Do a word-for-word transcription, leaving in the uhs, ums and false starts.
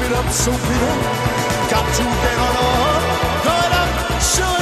it up, so Peter, got to get on up, go it up, show